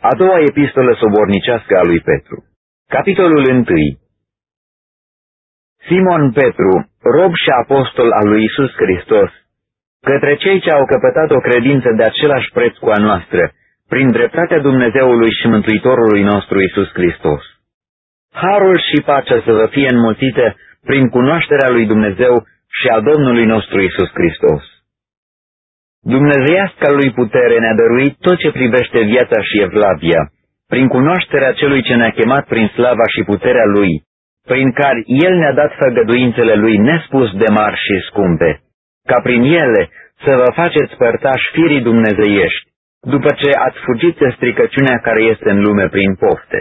A doua epistolă sobornicească a lui Petru. Capitolul 1. Simon Petru, rob și apostol al lui Iisus Hristos, către cei ce au căpătat o credință de același preț cu a noastră, prin dreptatea Dumnezeului și Mântuitorului nostru Iisus Hristos. Harul și pacea să vă fie înmulțite prin cunoașterea lui Dumnezeu și a Domnului nostru Iisus Hristos. Dumnezeiasca lui putere ne-a dăruit tot ce privește viața și evlavia, prin cunoașterea celui ce ne-a chemat prin slava și puterea lui, prin care el ne-a dat făgăduințele lui nespus de mari și scumpe, ca prin ele să vă faceți părtași firii dumnezeiești, după ce ați fugit de stricăciunea care este în lume prin pofte.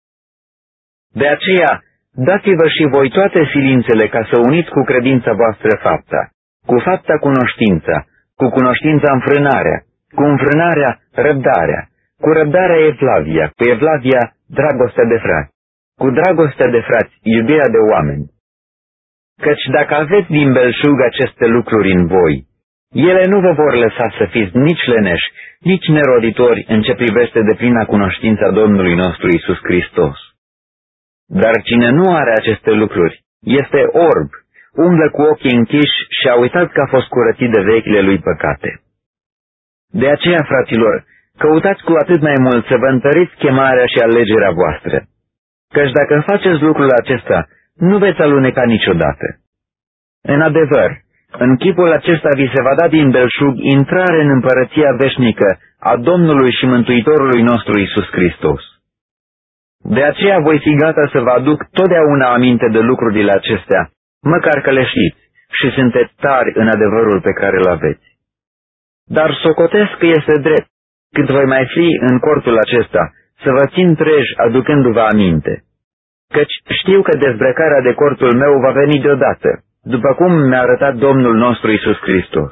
De aceea, dați-vă și voi toate silințele ca să uniți cu credința voastră fapta, cu fapta cunoștința, cu cunoștința înfrânarea, cu înfrânarea răbdarea, cu răbdarea evlavia, cu evlavia dragostea de frați, cu dragostea de frați iubirea de oameni. Căci dacă aveți din belșug aceste lucruri în voi, ele nu vă vor lăsa să fiți nici leneși, nici neroditori în ce privește deplina cunoștința Domnului nostru Iisus Hristos. Dar cine nu are aceste lucruri este orb, umblă cu ochii închiși și a uitat că a fost curățit de vechile lui păcate. De aceea, fraților, căutați cu atât mai mult să vă întăriți chemarea și alegerea voastră, căci dacă faceți lucrul acesta, nu veți aluneca niciodată. În adevăr, în chipul acesta vi se va da din belșug intrare în împărăția veșnică a Domnului și Mântuitorului nostru Iisus Hristos. De aceea voi fi gata să vă aduc totdeauna aminte de lucrurile acestea, măcar că le știți și sunteți tari în adevărul pe care îl aveți. Dar socotesc că este drept, cât voi mai fi în cortul acesta, să vă țin treji aducându-vă aminte, căci știu că dezbrăcarea de cortul meu va veni deodată, după cum mi-a arătat Domnul nostru Iisus Hristos.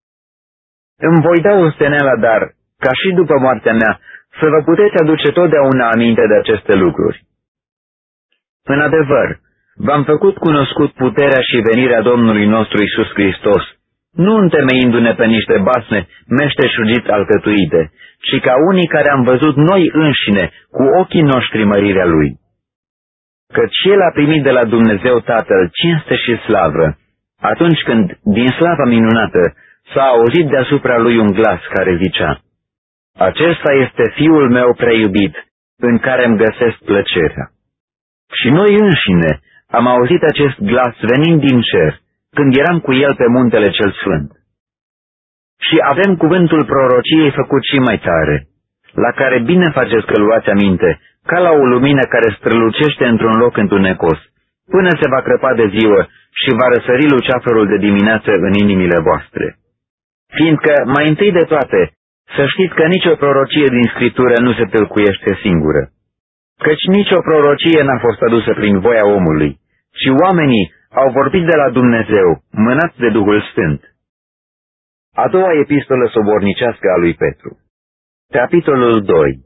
Îmi voi da osteneala, dar, ca și după moartea mea, să vă puteți aduce totdeauna aminte de aceste lucruri. În adevăr, v-am făcut cunoscut puterea și venirea Domnului nostru Iisus Hristos, nu întemeindu-ne pe niște basme meșteșugit alcătuite, ci ca unii care am văzut noi înșine cu ochii noștri mărirea Lui. Căci El a primit de la Dumnezeu Tatăl cinste și slavă, atunci când, din slava minunată, s-a auzit deasupra Lui un glas care zicea: Acesta este Fiul meu preiubit, în care îmi găsesc plăcerea. Și noi înșine am auzit acest glas venind din cer, când eram cu El pe muntele cel sfânt. Și avem cuvântul prorociei făcut și mai tare, la care bine faceți că luați aminte, ca la o lumină care strălucește într-un loc întunecos, până se va crăpa de ziua și va răsări luceafărul de dimineață în inimile voastre. Fiindcă, mai întâi de toate, să știți că nicio prorocie din Scriptură nu se tâlcuiește singură, căci nicio prorocie n-a fost adusă prin voia omului, ci oamenii au vorbit de la Dumnezeu, mânați de Duhul Sfânt. A doua epistolă sobornicească a lui Petru. Capitolul 2.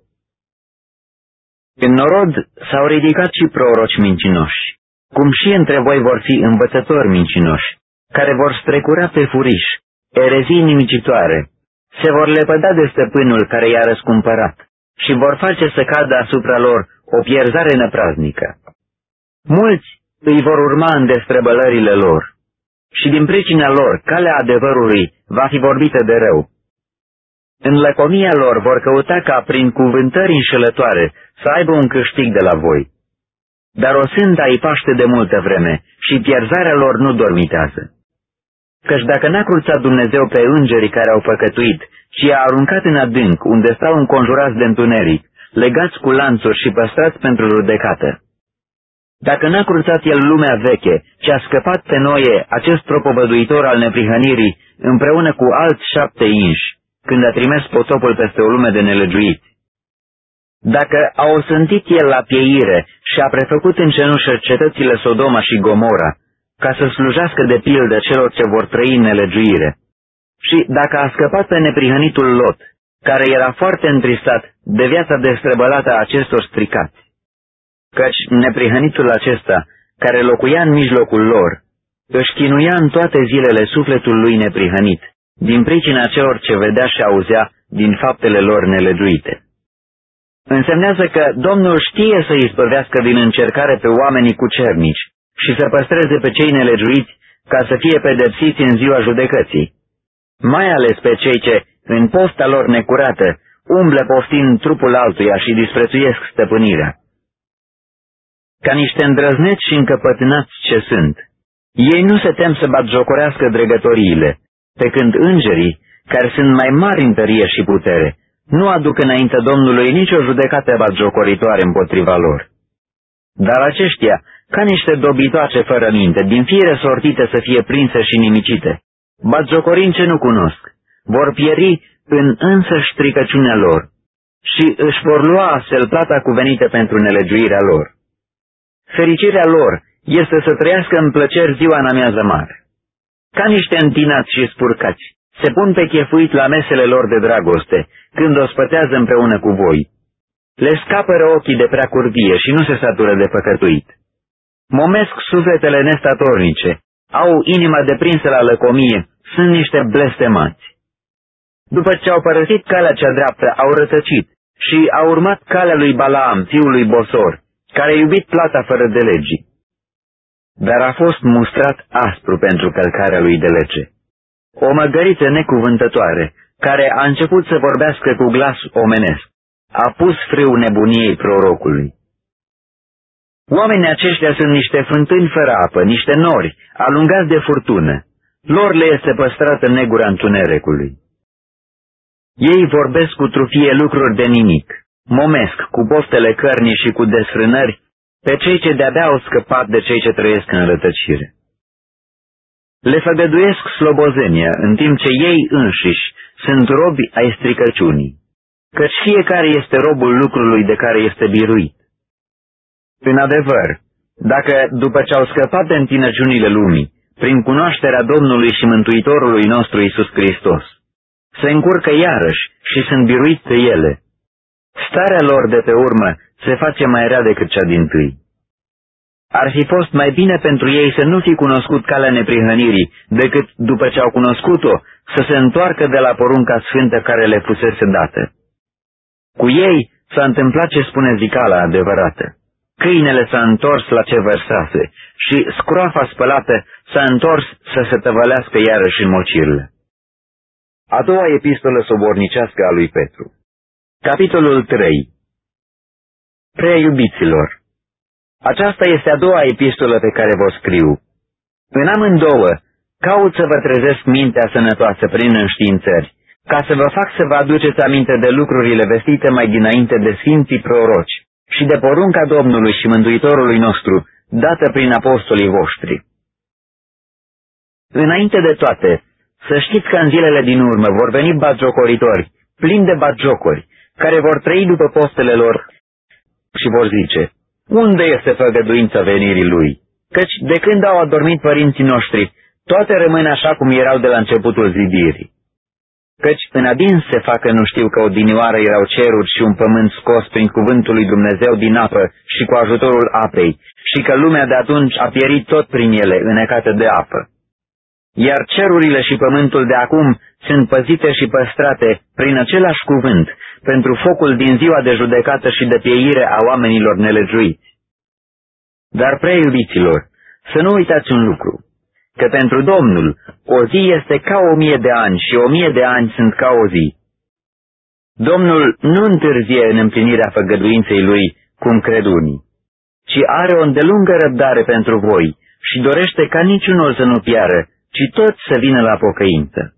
În norod s-au ridicat și proroci mincinoși, cum și între voi vor fi învățători mincinoși, care vor strecura pe furiș, erezii nimicitoare, se vor lepăda de stăpânul care i-a răscumpărat și vor face să cadă asupra lor o pierzare năpraznică. Mulți îi vor urma în destrăbălările lor și din pricina lor calea adevărului va fi vorbită de rău. În lăcomia lor vor căuta ca prin cuvântări înșelătoare să aibă un câștig de la voi. Dar o sânda îi paște de multă vreme și pierzarea lor nu dormitează. Căci dacă n-a cruțat Dumnezeu pe îngerii care au păcătuit, ci i-a aruncat în adânc, unde stau înconjurați de întuneric, legați cu lanțuri și păstrați pentru judecată. Dacă n-a cruțat El lumea veche, ci a scăpat pe Noe, acest propovăduitor al neprihănirii, împreună cu alți 7 inși, când a trimis potopul peste o lume de nelegiuiți. Dacă a osântit El la pieire și a prefăcut în cenușă cetățile Sodoma și Gomora, ca să slujească de pildă celor ce vor trăi în nelegiuire, și dacă a scăpat pe neprihănitul Lot, care era foarte întristat de viața destrăbălată a acestor stricați, căci neprihănitul acesta, care locuia în mijlocul lor, își chinuia în toate zilele sufletul lui neprihănit, din pricina celor ce vedea și auzea din faptele lor nelegiuite. însemnează că Domnul știe să izbăvească din încercare pe oamenii cucernici și să păstreze pe cei nelegiuiți ca să fie pedepsiți în ziua judecății, mai ales pe cei ce, în pofta lor necurată, umblă poftind trupul altuia și disprețuiesc stăpânirea. Ca niște îndrăzneți și încăpătânați ce sunt, ei nu se tem să batjocorească dregătoriile, pe când îngerii, care sunt mai mari în tărie și putere, nu aduc înainte Domnului nicio judecată batjocoritoare împotriva lor. Dar aceștia, ca niște dobitoace fără minte, din fire sortite să fie prinse și nimicite, batjocorind ce nu cunosc, vor pieri în însăși stricăciunea lor și își vor lua astfel plata cuvenită pentru nelegiuirea lor. Fericirea lor este să trăiască în plăceri ziua în amiază mare. Ca niște întinați și spurcați, se pun pe chefuit la mesele lor de dragoste, când o spătează împreună cu voi. Le scapără ochii de prea curvie și nu se satură de păcătuit. Momesc sufletele nestatornice, au inima deprinsă la lăcomie, sunt niște blestemați. După ce au părăsit calea cea dreaptă, au rătăcit și au urmat calea lui Balaam, fiul lui Bosor, care a iubit plata fără de legii. Dar a fost mustrat aspru pentru călcarea lui de lege. O măgăriță necuvântătoare, care a început să vorbească cu glas omenesc, a pus frâu nebuniei prorocului. Oamenii aceștia sunt niște fântâni fără apă, niște nori, alungați de furtună. Lor le este păstrată negura întunericului. Ei vorbesc cu trufie lucruri de nimic, momesc cu poftele cărnii și cu desfrânări pe cei ce de-abia au scăpat de cei ce trăiesc în rătăcire. Le făgăduiesc slobozenia, în timp ce ei înșiși sunt robi ai stricăciunii, căci fiecare este robul lucrului de care este biruit. În adevăr, dacă, după ce au scăpat de întinăciunile lumii, prin cunoașterea Domnului și Mântuitorului nostru Iisus Hristos, se încurcă iarăși și sunt biruiți de ele, starea lor de pe urmă se face mai rea decât cea dintâi. Ar fi fost mai bine pentru ei să nu fi cunoscut calea neprihănirii, decât, după ce au cunoscut-o, să se întoarcă de la porunca sfântă care le fusese dată. Cu ei s-a întâmplat ce spune zicala adevărată. Câinele s-a întors la ce vărsase și scroafa spălată s-a întors să se tăvălească iarăși în mocirlă. A doua epistolă sobornicească a lui Petru. Capitolul 3. Prea iubiților, aceasta este a doua epistolă pe care vă scriu. În amândouă, caut să vă trezesc mintea sănătoasă prin înștiințări, ca să vă fac să vă aduceți aminte de lucrurile vestite mai dinainte de sfinții proroci și de porunca Domnului și Mântuitorului nostru, dată prin apostolii voștri. Înainte de toate, să știți că în zilele din urmă vor veni batjocoritori, plini de batjocuri, care vor trăi după postele lor și vor zice: unde este făgăduința venirii lui? Căci de când au adormit părinții noștri, toate rămân așa cum erau de la începutul zidirii. Căci în adins se facă nu știu că odinioară erau ceruri și un pământ scos prin cuvântul lui Dumnezeu din apă și cu ajutorul apei, și că lumea de atunci a pierit tot prin ele, înecată de apă. Iar cerurile și pământul de acum sunt păzite și păstrate prin același cuvânt, pentru focul din ziua de judecată și de pieire a oamenilor nelegiuiți. Dar, prea iubiților, să nu uitați un lucru, că pentru Domnul o zi este ca 1000 de ani și 1000 de ani sunt ca o zi. Domnul nu întârzie în împlinirea făgăduinței lui, cum cred unii, ci are o îndelungă răbdare pentru voi și dorește ca niciunul să nu piară, ci toți să vină la pocăință.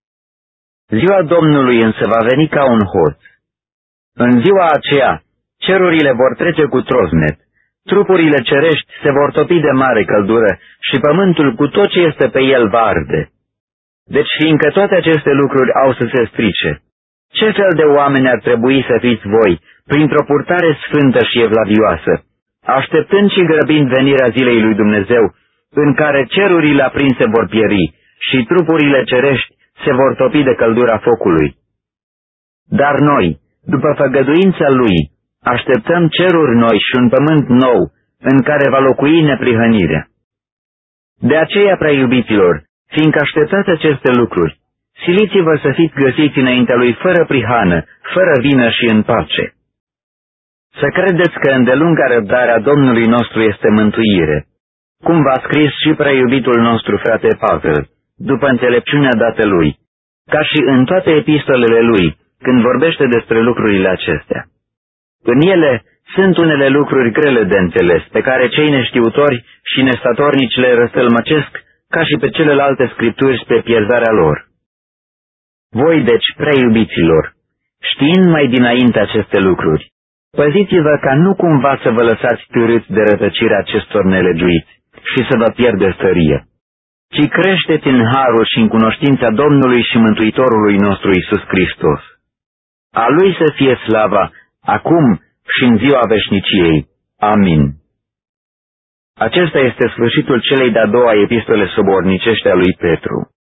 Ziua Domnului însă va veni ca un hoț. În ziua aceea, cerurile vor trece cu trosnet, trupurile cerești se vor topi de mare căldură și pământul cu tot ce este pe el va arde. Deci, fiindcă toate aceste lucruri au să se strice, ce fel de oameni ar trebui să fiți voi, printr-o purtare sfântă și evlavioasă, așteptând și grăbind venirea zilei lui Dumnezeu, în care cerurile aprinse vor pieri și trupurile cerești se vor topi de căldura focului? Dar noi, după făgăduința lui, așteptăm ceruri noi și un pământ nou, în care va locui neprihănirea. De aceea, prea iubiților, fiindcă așteptați aceste lucruri, siliți-vă să fiți găsiți înaintea lui fără prihană, fără vină și în pace. Să credeți că îndelunga răbdarea Domnului nostru este mântuire, cum v-a scris și prea iubitul nostru frate Pavel, după înțelepciunea dată lui, ca și în toate epistolele lui, când vorbește despre lucrurile acestea. În ele sunt unele lucruri grele de înțeles, pe care cei neștiutori și nestatornici le răstălmăcesc, ca și pe celelalte scripturi spre pierzarea lor. Voi, deci, prea iubiților, știind mai dinainte aceste lucruri, păziți-vă ca nu cumva să vă lăsați târâți de rătăcirea acestor nelegiuiți și să vă pierdeți tăria, ci creșteți în harul și în cunoștința Domnului și Mântuitorului nostru Iisus Hristos. A Lui să fie slava, acum și în ziua veșniciei. Amin. Acesta este sfârșitul celei de-a doua epistole sobornicești a lui Petru.